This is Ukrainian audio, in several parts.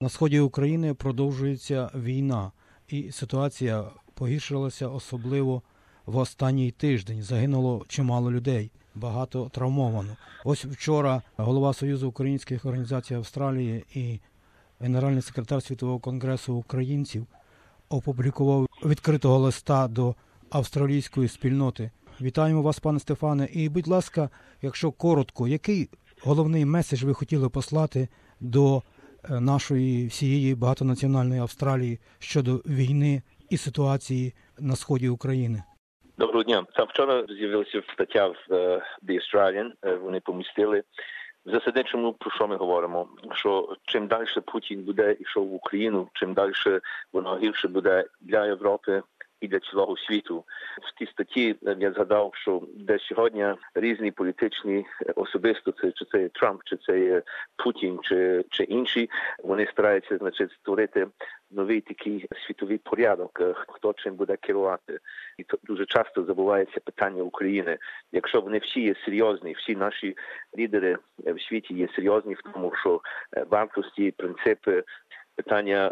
На сході України продовжується війна, і ситуація погіршилася особливо в останній тиждень. Загинуло чимало людей, багато травмовано. Ось вчора голова Союзу українських організацій Австралії і генеральний секретар Світового конгресу українців опублікував відкритого листа до австралійської спільноти. Вітаємо вас, пане Стефане. І, будь ласка, якщо коротко, який головний меседж ви хотіли послати до нашої всієї багатонаціональної Австралії щодо війни і ситуації на сході України? Доброго дня. Там вчора з'явилася стаття в The Australian, вони помістили. В засадничому, про що ми говоримо? Що чим далі Путін буде йшов в Україну, чим далі воно гірше буде для Європи і для цілого світу. В тій статті я згадав, що де сьогодні різні політичні особистості, чи це Трамп, чи це Путін, чи інші, вони стараються, створити новий такий світовий порядок, хто чим буде керувати. І дуже часто забувається питання України. Якщо вони всі є серйозні, всі наші лідери в світі є серйозні в тому, що вартості, принципи, питання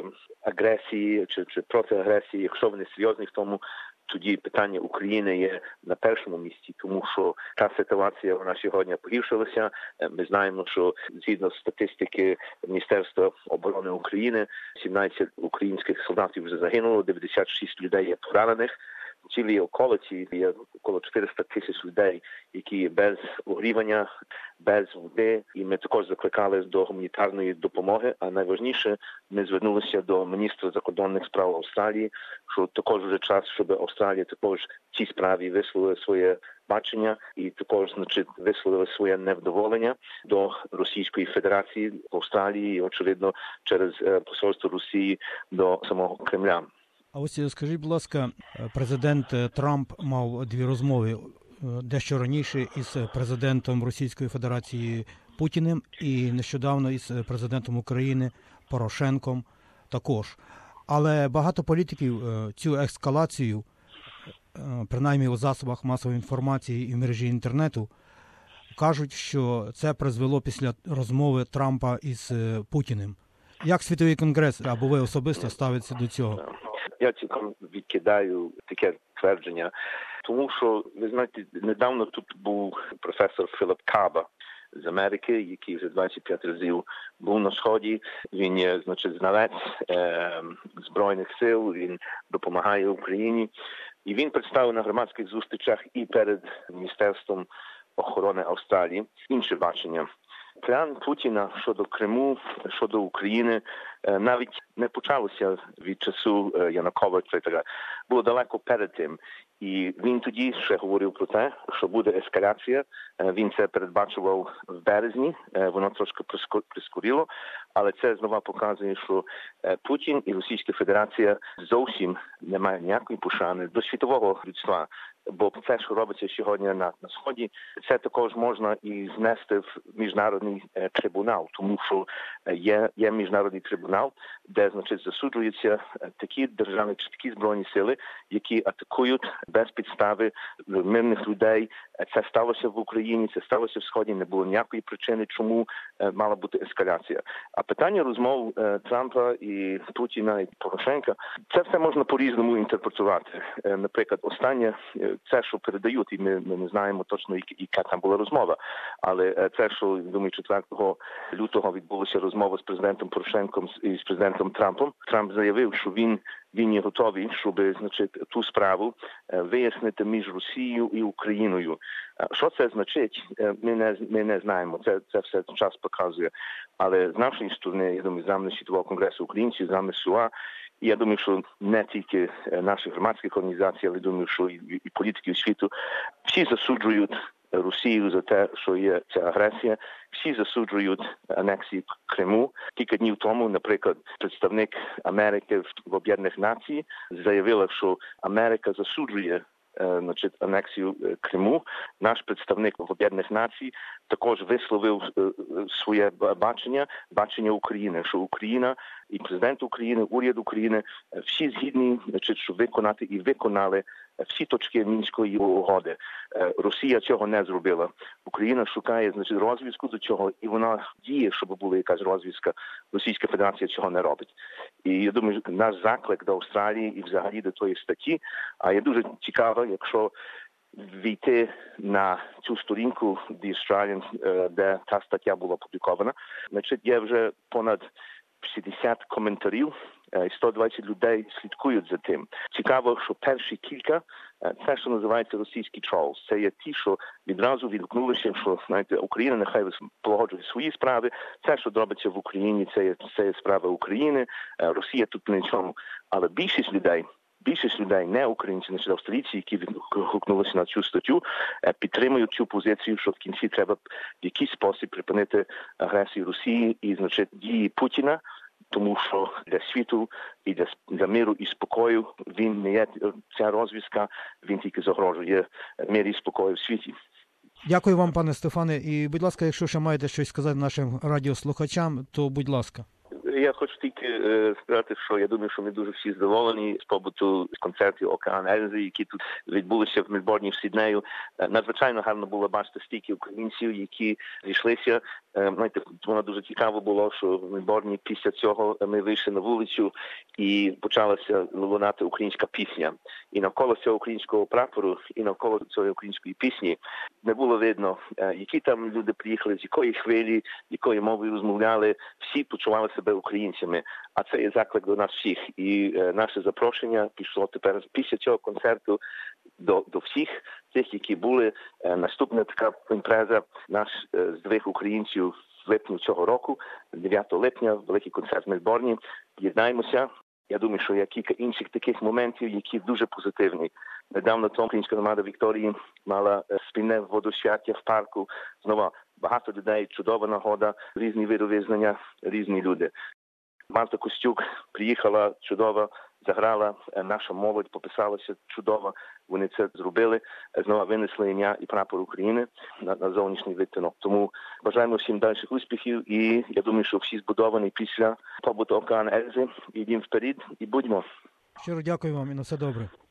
агресії чи проти агресії, якщо вони серйозні в тому, тоді питання України є на першому місці, тому що та ситуація вона сьогодні погіршилася. Ми знаємо, що згідно статистики Міністерства оборони України, 17 українських солдатів вже загинуло, 96 людей є поранених. В цілій околиці є около 400 тисяч людей, які є без огрівання, без води. І ми також закликали до гуманітарної допомоги. А найважніше, ми звернулися до міністра закордонних справ Австралії, що також вже час, щоб Австралія також в цій справі висловила своє бачення і також, висловила своє невдоволення до Російської Федерації в Австралії і, очевидно, через посольство Росії до самого Кремля. А ось скажіть, будь ласка, президент Трамп мав дві розмови дещо раніше із президентом Російської Федерації Путіним і нещодавно із президентом України Порошенком також. Але багато політиків цю ескалацію, принаймні у засобах масової інформації і в мережі інтернету, кажуть, що це призвело після розмови Трампа із Путіним. Як Світовий конгрес або ви особисто ставитеся до цього? Я цілком відкидаю таке твердження, тому що, ви знаєте, недавно тут був професор Філіп Каба з Америки, який вже 25 разів був на Сході. Він є, знавець Збройних сил, він допомагає Україні. І він представив на громадських зустрічах і перед Міністерством охорони Австралії інше бачення. План Путіна щодо Криму, щодо України навіть не почалося від часу Януковича. Було далеко перед тим. І він тоді ще говорив про те, що буде ескалація. Він це передбачував в березні, воно трошки прискоріло, але це знову показує, що Путін і Російська Федерація зовсім не мають ніякої пошани до світового людства. Бо те, що робиться сьогодні на Сході, це також можна і знести в міжнародний трибунал, тому що є міжнародний трибунал, де, засуджуються такі держави чи такі збройні сили, які атакують без підстави мирних людей. Це сталося в Україні, це сталося в Сході, не було ніякої причини, чому мала бути ескаляція. А питання розмов Трампа і Путіна і Порошенка, це все можна по-різному інтерпретувати. Наприклад, останнє, це, що передають, і ми не знаємо точно, яка там була розмова, але це, що, думаю, 4 лютого відбулася розмова з президентом Порошенком і з президентом Трампом. Трамп заявив, що він є готовий, щоб, ту справу вияснити між Росією і Україною. Що це значить, ми не знаємо. Це все час показує. Але з нашої сторони, я думаю, з нами Світового конгресу українців, з нами СУА, і я думаю, що не тільки наших громадських організацій, але думаю, що і політиків світу, всі засуджують Росію за те, що є ця агресія. Всі засуджують анексію Криму. Кілька днів тому, наприклад, представник Америки в Об'єднаних Націй заявила, що Америка засуджує анексію Криму. Наш представник в Об'єднаних Націй також висловив своє бачення України, що Україна і президент України, уряд України всі згідні, щоб виконати і виконали всі точки Мінської угоди. Росія цього не зробила. Україна шукає, розв'язку до цього, і вона діє, щоб була якась розв'язка. Російська Федерація цього не робить. І я думаю, наш заклик до Австралії і взагалі до тої статті, а є дуже цікаво, якщо війти на цю сторінку The Australian, де та стаття була опублікована, є вже понад 50 коментарів, і 120 людей слідкують за тим. Цікаво, що перші кілька, це, що називається російський тролс. Це є ті, що відразу відгукнулися, що, Україна нехай погоджує свої справи, це, що робиться в Україні, це є справа України, Росія тут ні в чому. Але більшість людей, не українці, не австралійці, які відгукнулися на цю статтю, підтримують цю позицію, що в кінці треба в якийсь спосіб припинити агресію Росії і, дії Путіна, тому що для світу і для миру і спокою він не є ця розв'язка, він тільки загрожує миру і спокою в світі. Дякую вам, пане Стефане. І, будь ласка, якщо ще маєте щось сказати нашим радіослухачам, то будь ласка. Я хочу тільки сказати, що я думаю, що ми дуже всі задоволені з побуту концертів Океан Ельзи, які тут відбулися в Мельбурні, в Сіднею. Надзвичайно гарно було бачити стільки українців, які зійшлися. Воно дуже цікаво було, що в Мельбурні після цього ми вийшли на вулицю і почалася лунати українська пісня. І навколо цього українського прапору, і навколо цієї української пісні не було видно, які там люди приїхали, з якої хвилі, якою мовою розмовляли. Всі почували себе українцями, а це є заклик до нас всіх. І наше запрошення пішло тепер після цього концерту до всіх тих, які були. Наступна така імпреза, наш здвиг українців в липні цього року, 9 липня, великий концерт в Мельбурні. Єднаємося. Я думаю, що є кілька інших таких моментів, які дуже позитивні. Недавно українська громада Вікторії мала спільне водосвяття в парку. Знову багато людей, чудова нагода, різні види визнання, різні люди. Марта Костюк приїхала чудово, заграла, наша молодь пописалася чудово, вони це зробили, знову винесли ім'я і прапор України на зовнішній відтинок. Тому бажаємо всім дальших успіхів і я думаю, що всі збудовані після побуту Океан Ельзи. Йдемо вперед і будьмо. Щиро дякую вам і на все добре.